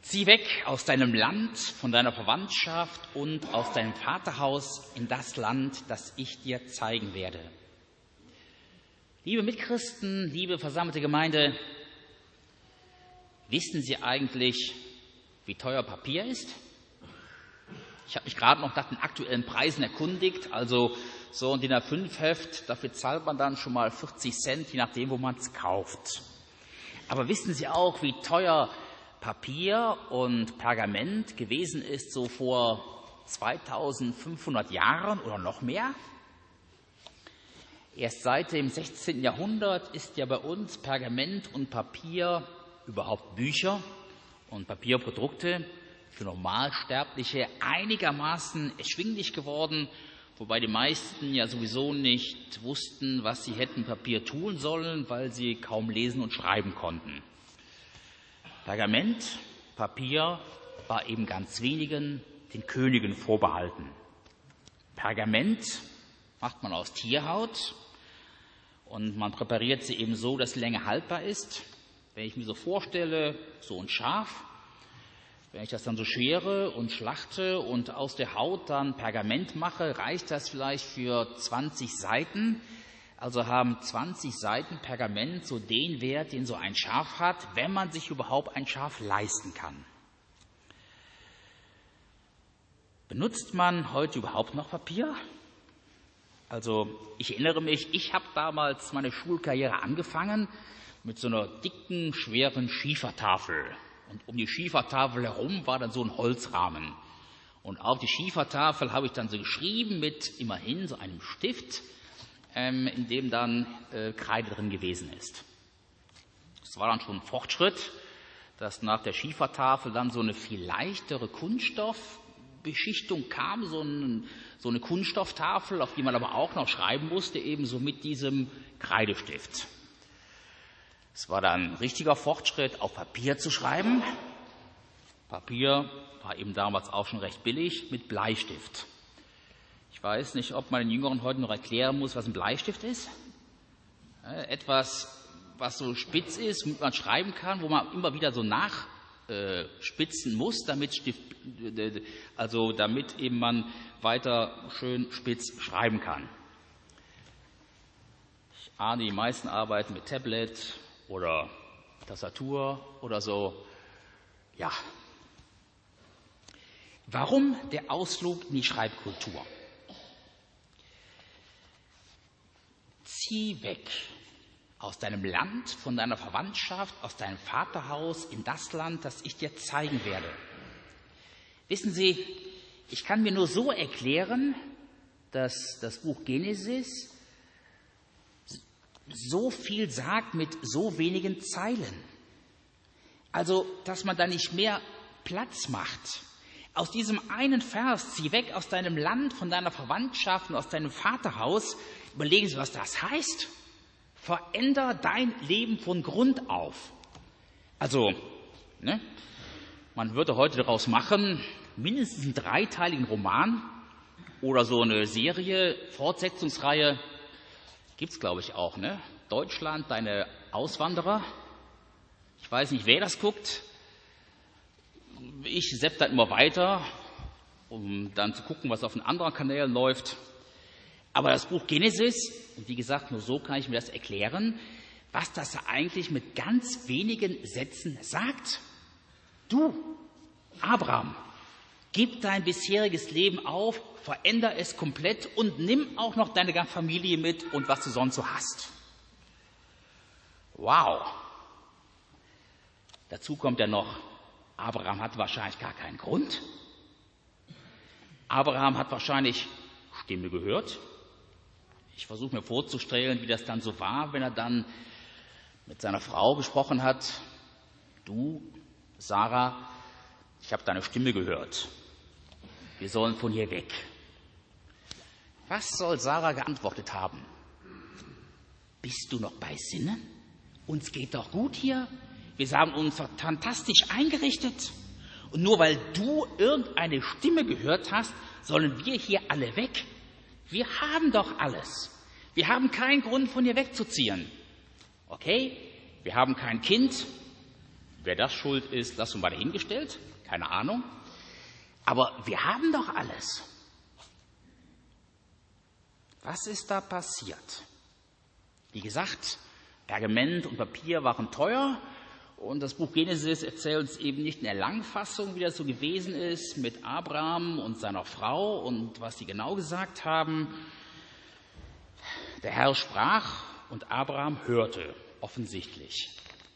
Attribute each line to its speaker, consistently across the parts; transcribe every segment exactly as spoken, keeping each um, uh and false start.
Speaker 1: Zieh weg aus deinem Land, von deiner Verwandtschaft und aus deinem Vaterhaus in das Land, das ich dir zeigen werde. Liebe Mitchristen, liebe versammelte Gemeinde, wissen Sie eigentlich, wie teuer Papier ist? Ich habe mich gerade noch nach den aktuellen Preisen erkundigt, also so ein D I N A fünf Heft, dafür zahlt man dann schon mal vierzig Cent, je nachdem, wo man es kauft. Aber wissen Sie auch, wie teuer Papier und Pergament gewesen ist, so vor zweitausendfünfhundert Jahren oder noch mehr? Erst seit dem sechzehnten Jahrhundert ist ja bei uns Pergament und Papier, überhaupt Bücher und Papierprodukte, für Normalsterbliche einigermaßen erschwinglich geworden, wobei die meisten ja sowieso nicht wussten, was sie hätten Papier tun sollen, weil sie kaum lesen und schreiben konnten. Pergament, Papier war eben ganz wenigen, den Königen vorbehalten. Pergament macht man aus Tierhaut und man präpariert sie eben so, dass sie länger haltbar ist. Wenn ich mir so vorstelle, so ein Schaf, wenn ich das dann so schere und schlachte und aus der Haut dann Pergament mache, reicht das vielleicht für zwanzig Seiten. Also haben zwanzig Seiten Pergament so den Wert, den so ein Schaf hat, wenn man sich überhaupt ein Schaf leisten kann. Benutzt man heute überhaupt noch Papier? Also ich erinnere mich, ich habe damals meine Schulkarriere angefangen mit so einer dicken, schweren Schiefertafel. Und um die Schiefertafel herum war dann so ein Holzrahmen. Und auf die Schiefertafel habe ich dann so geschrieben mit immerhin so einem Stift, ähm, in dem dann äh, Kreide drin gewesen ist. Das war dann schon ein Fortschritt, dass nach der Schiefertafel dann so eine viel leichtere Kunststoffbeschichtung kam, so, ein, so eine Kunststofftafel, auf die man aber auch noch schreiben musste, ebenso mit diesem Kreidestift. Es war dann ein richtiger Fortschritt, auf Papier zu schreiben. Papier war eben damals auch schon recht billig, mit Bleistift. Ich weiß nicht, ob man den Jüngeren heute noch erklären muss, was ein Bleistift ist. Etwas, was so spitz ist, womit man schreiben kann, wo man immer wieder so nachspitzen muss, damit, Stift, also damit eben man weiter schön spitz schreiben kann. Ich ahne, die meisten arbeiten mit Tablet oder Tastatur oder so. Ja. Warum der Ausflug in die Schreibkultur? Zieh weg aus deinem Land, von deiner Verwandtschaft, aus deinem Vaterhaus in das Land, das ich dir zeigen werde. Wissen Sie, ich kann mir nur so erklären, dass das Buch Genesis so viel sagt mit so wenigen Zeilen. Also, dass man da nicht mehr Platz macht. Aus diesem einen Vers, zieh weg aus deinem Land, von deiner Verwandtschaft und aus deinem Vaterhaus, überlegen Sie, was das heißt. Veränder dein Leben von Grund auf. Also, ne, man würde heute daraus machen, mindestens einen dreiteiligen Roman oder so eine Serie, Fortsetzungsreihe, gibt's glaube ich auch, ne? Deutschland, deine Auswanderer. Ich weiß nicht, wer das guckt. Ich sepp dann immer weiter, um dann zu gucken, was auf den anderen Kanälen läuft. Aber das Buch Genesis, und wie gesagt, nur so kann ich mir das erklären, was das eigentlich mit ganz wenigen Sätzen sagt. Du, Abraham, gib dein bisheriges Leben auf, veränder es komplett und nimm auch noch deine ganze Familie mit und was du sonst so hast. Wow. Dazu kommt ja noch, Abraham hat wahrscheinlich gar keinen Grund. Abraham hat wahrscheinlich Stimme gehört. Ich versuche mir vorzustellen, wie das dann so war, wenn er dann mit seiner Frau gesprochen hat. Du, Sarah, ich habe deine Stimme gehört. Wir sollen von hier weg. Was soll Sarah geantwortet haben? Bist du noch bei Sinnen? Uns geht doch gut hier. Wir haben uns fantastisch eingerichtet. Und nur weil du irgendeine Stimme gehört hast, sollen wir hier alle weg. Wir haben doch alles. Wir haben keinen Grund, von hier wegzuziehen. Okay, wir haben kein Kind. Wer das schuld ist, lassen wir mal dahingestellt. Keine Ahnung. Aber wir haben doch alles. Was ist da passiert? Wie gesagt, Pergament und Papier waren teuer. Und das Buch Genesis erzählt uns eben nicht in der Langfassung, wie das so gewesen ist mit Abraham und seiner Frau und was sie genau gesagt haben. Der Herr sprach und Abraham hörte, offensichtlich.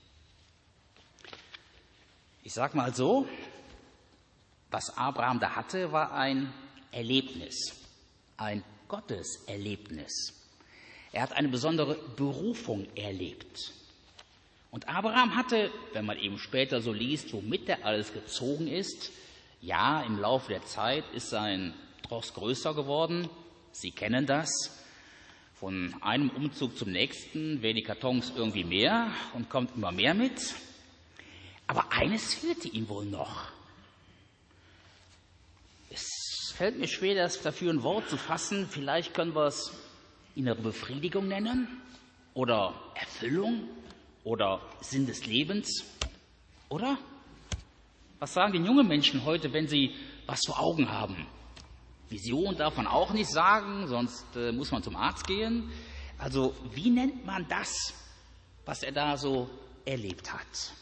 Speaker 1: Ich sag mal so, was Abraham da hatte, war ein Erlebnis, ein Gotteserlebnis. Er hat eine besondere Berufung erlebt. Und Abraham hatte, wenn man eben später so liest, womit er alles gezogen ist, ja, im Laufe der Zeit ist sein Tross größer geworden. Sie kennen das. Von einem Umzug zum nächsten werden die Kartons irgendwie mehr und kommt immer mehr mit. Aber eines fehlte ihm wohl noch. Es fällt mir schwer, das dafür ein Wort zu fassen. Vielleicht können wir es innere Befriedigung nennen oder Erfüllung oder Sinn des Lebens, oder? Was sagen denn junge Menschen heute, wenn sie was vor Augen haben? Vision darf man auch nicht sagen, sonst äh, muss man zum Arzt gehen. Also wie nennt man das, was er da so erlebt hat?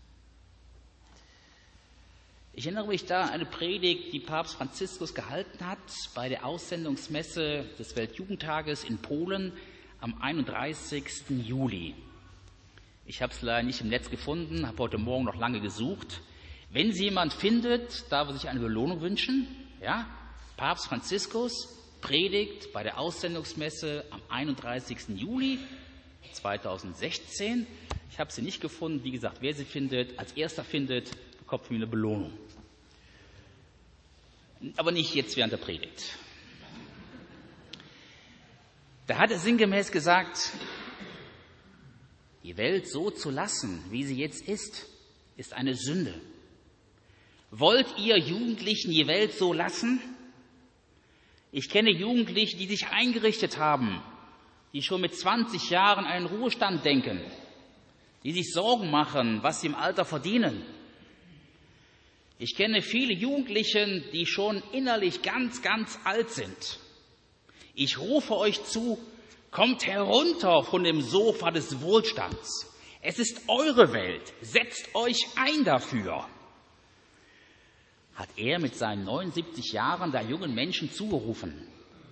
Speaker 1: Ich erinnere mich da an eine Predigt, die Papst Franziskus gehalten hat bei der Aussendungsmesse des Weltjugendtages in Polen am einunddreißigsten Juli. Ich habe es leider nicht im Netz gefunden, habe heute Morgen noch lange gesucht. Wenn Sie jemand findet, darf er sich eine Belohnung wünschen. Ja? Papst Franziskus predigt bei der Aussendungsmesse am einunddreißigsten Juli zweitausendsechzehn. Ich habe sie nicht gefunden. Wie gesagt, wer sie findet, als erster findet, bekommt von mir eine Belohnung. Aber nicht jetzt während der Predigt. Da hat er sinngemäß gesagt, die Welt so zu lassen, wie sie jetzt ist, ist eine Sünde. Wollt ihr Jugendlichen die Welt so lassen? Ich kenne Jugendliche, die sich eingerichtet haben, die schon mit zwanzig Jahren an einen Ruhestand denken, die sich Sorgen machen, was sie im Alter verdienen. Ich kenne viele Jugendliche, die schon innerlich ganz, ganz alt sind. Ich rufe euch zu, kommt herunter von dem Sofa des Wohlstands. Es ist eure Welt, setzt euch ein dafür. Hat er mit seinen neunundsiebzig Jahren da jungen Menschen zugerufen,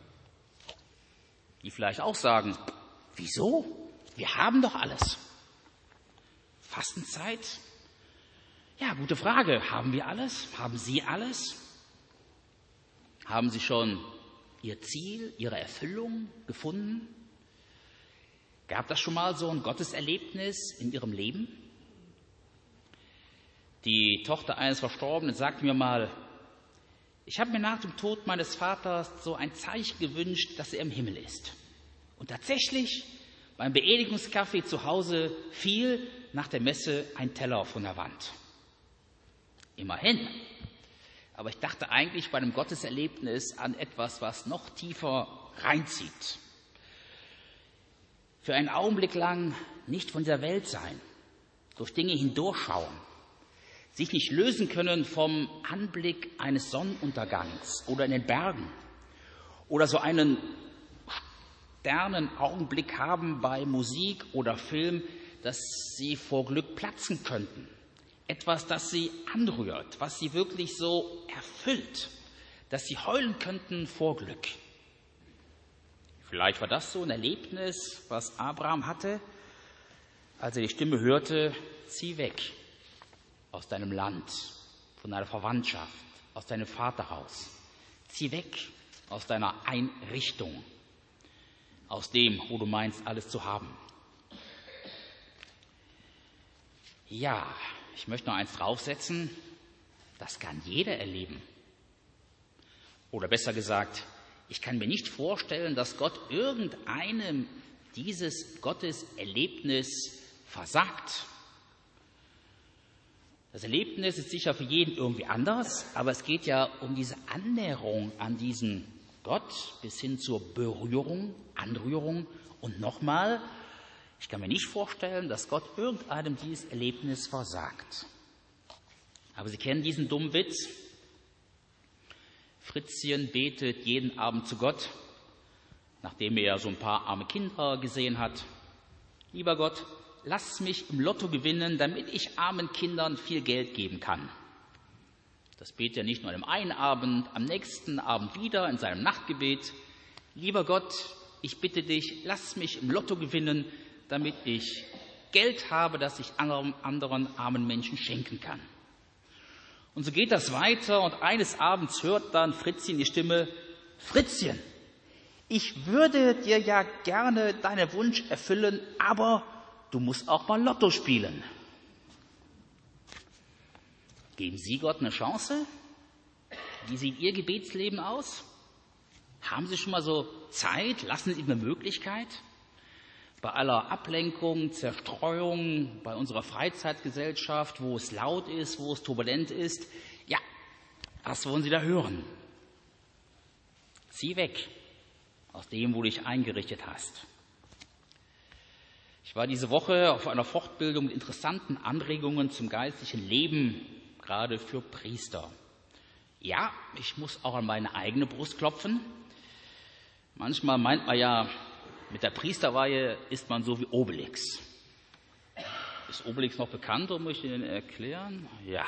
Speaker 1: die vielleicht auch sagen, wieso? Wir haben doch alles. Fastenzeit? Ja, gute Frage. Haben wir alles? Haben Sie alles? Haben Sie schon Ihr Ziel, Ihre Erfüllung gefunden? Gab das schon mal so ein Gotteserlebnis in Ihrem Leben? Die Tochter eines Verstorbenen sagte mir mal, ich habe mir nach dem Tod meines Vaters so ein Zeichen gewünscht, dass er im Himmel ist. Und tatsächlich, beim Beerdigungskaffee zu Hause fiel nach der Messe ein Teller von der Wand. Immerhin. Aber ich dachte eigentlich bei einem Gotteserlebnis an etwas, was noch tiefer reinzieht. Für einen Augenblick lang nicht von dieser Welt sein, durch Dinge hindurchschauen, sich nicht lösen können vom Anblick eines Sonnenuntergangs oder in den Bergen oder so einen Sternenaugenblick haben bei Musik oder Film, dass sie vor Glück platzen könnten. Etwas, das sie anrührt, was sie wirklich so erfüllt, dass sie heulen könnten vor Glück. Vielleicht war das so ein Erlebnis, was Abraham hatte, als er die Stimme hörte, zieh weg aus deinem Land, von deiner Verwandtschaft, aus deinem Vaterhaus. Zieh weg aus deiner Einrichtung, aus dem, wo du meinst, alles zu haben. Ja, ich möchte noch eins draufsetzen, das kann jeder erleben. Oder besser gesagt, ich kann mir nicht vorstellen, dass Gott irgendeinem dieses Gotteserlebnis versagt. Das Erlebnis ist sicher für jeden irgendwie anders, aber es geht ja um diese Annäherung an diesen Gott bis hin zur Berührung, Anrührung. Und nochmal, ich kann mir nicht vorstellen, dass Gott irgendeinem dieses Erlebnis versagt. Aber Sie kennen diesen dummen Witz. Fritzchen betet jeden Abend zu Gott, nachdem er so ein paar arme Kinder gesehen hat. Lieber Gott, lass mich im Lotto gewinnen, damit ich armen Kindern viel Geld geben kann. Das betet er nicht nur an dem einen Abend, am nächsten Abend wieder in seinem Nachtgebet. Lieber Gott, ich bitte dich, lass mich im Lotto gewinnen, damit ich Geld habe, das ich anderen, anderen armen Menschen schenken kann. Und so geht das weiter und eines Abends hört dann Fritzchen die Stimme: Fritzchen, ich würde dir ja gerne deinen Wunsch erfüllen, aber du musst auch mal Lotto spielen. Geben Sie Gott eine Chance? Wie sieht Ihr Gebetsleben aus? Haben Sie schon mal so Zeit? Lassen Sie ihm eine Möglichkeit? Bei aller Ablenkung, Zerstreuung, bei unserer Freizeitgesellschaft, wo es laut ist, wo es turbulent ist, ja, was wollen Sie da hören? Zieh weg aus dem, wo du dich eingerichtet hast. Ich war diese Woche auf einer Fortbildung mit interessanten Anregungen zum geistlichen Leben, gerade für Priester. Ja, ich muss auch an meine eigene Brust klopfen. Manchmal meint man ja, mit der Priesterweihe ist man so wie Obelix. Ist Obelix noch bekannt, oder muss ich Ihnen erklären? Ja.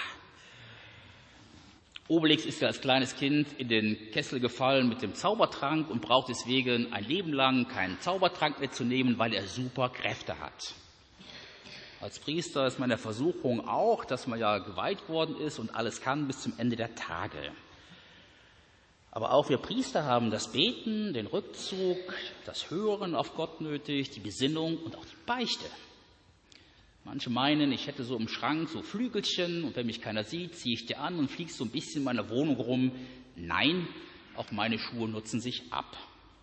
Speaker 1: Obelix ist ja als kleines Kind in den Kessel gefallen mit dem Zaubertrank und braucht deswegen ein Leben lang keinen Zaubertrank mehr zu nehmen, weil er super Kräfte hat. Als Priester ist meine Versuchung auch, dass man ja geweiht worden ist und alles kann bis zum Ende der Tage. Aber auch wir Priester haben das Beten, den Rückzug, das Hören auf Gott nötig, die Besinnung und auch die Beichte. Manche meinen, ich hätte so im Schrank so Flügelchen und wenn mich keiner sieht, ziehe ich die an und fliege so ein bisschen in meiner Wohnung rum. Nein, auch meine Schuhe nutzen sich ab.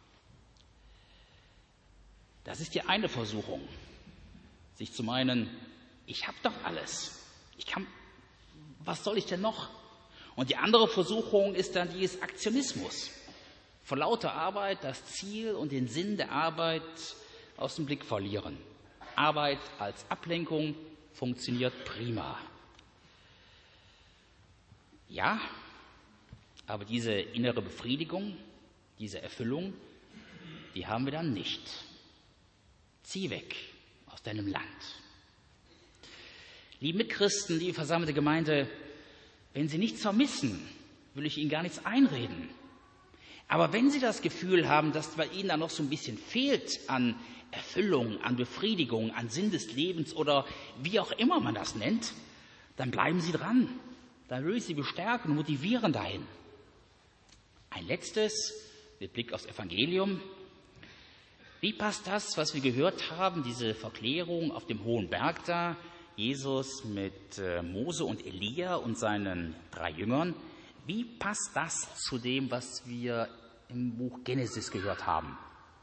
Speaker 1: Das ist die eine Versuchung, sich zu meinen, ich habe doch alles. Ich kann, was soll ich denn noch? Und die andere Versuchung ist dann die des Aktionismus. Vor lauter Arbeit das Ziel und den Sinn der Arbeit aus dem Blick verlieren. Arbeit als Ablenkung funktioniert prima. Ja, aber diese innere Befriedigung, diese Erfüllung, die haben wir dann nicht. Zieh weg aus deinem Land. Liebe Mitchristen, liebe versammelte Gemeinde, wenn Sie nichts vermissen, will ich Ihnen gar nichts einreden. Aber wenn Sie das Gefühl haben, dass bei Ihnen da noch so ein bisschen fehlt an Erfüllung, an Befriedigung, an Sinn des Lebens oder wie auch immer man das nennt, dann bleiben Sie dran. Dann will ich Sie bestärken und motivieren dahin. Ein letztes mit Blick aufs Evangelium. Wie passt das, was wir gehört haben, diese Verklärung auf dem hohen Berg da, Jesus mit Mose und Elia und seinen drei Jüngern, wie passt das zu dem, was wir im Buch Genesis gehört haben?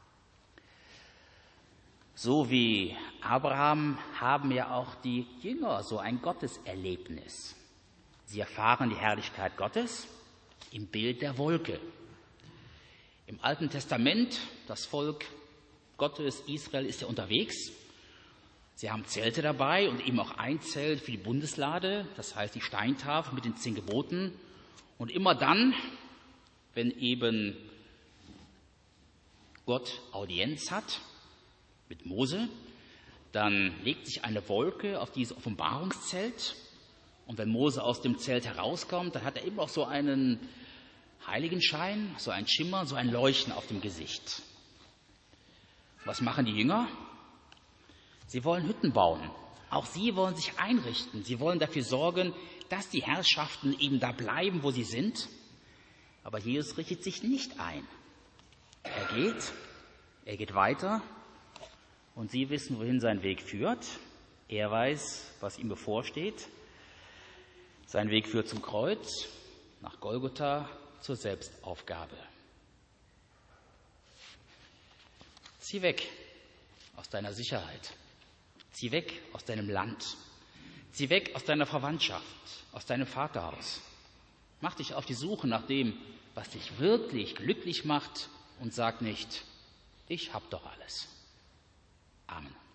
Speaker 1: So wie Abraham haben ja auch die Jünger so ein Gotteserlebnis. Sie erfahren die Herrlichkeit Gottes im Bild der Wolke. Im Alten Testament, das Volk Gottes, Israel, ist ja unterwegs. Sie haben Zelte dabei und eben auch ein Zelt für die Bundeslade, das heißt die Steintafel mit den zehn Geboten. Und immer dann, wenn eben Gott Audienz hat mit Mose, dann legt sich eine Wolke auf dieses Offenbarungszelt. Und wenn Mose aus dem Zelt herauskommt, dann hat er immer auch so einen Heiligenschein, so ein Schimmer, so ein Leuchten auf dem Gesicht. Was machen die Jünger? Sie wollen Hütten bauen. Auch sie wollen sich einrichten. Sie wollen dafür sorgen, dass die Herrschaften eben da bleiben, wo sie sind. Aber Jesus richtet sich nicht ein. Er geht, er geht weiter und sie wissen, wohin sein Weg führt. Er weiß, was ihm bevorsteht. Sein Weg führt zum Kreuz, nach Golgotha, zur Selbstaufgabe. Zieh weg aus deiner Sicherheit. Zieh weg aus deinem Land. Zieh weg aus deiner Verwandtschaft, aus deinem Vaterhaus. Mach dich auf die Suche nach dem, was dich wirklich glücklich macht und sag nicht, ich hab doch alles. Amen.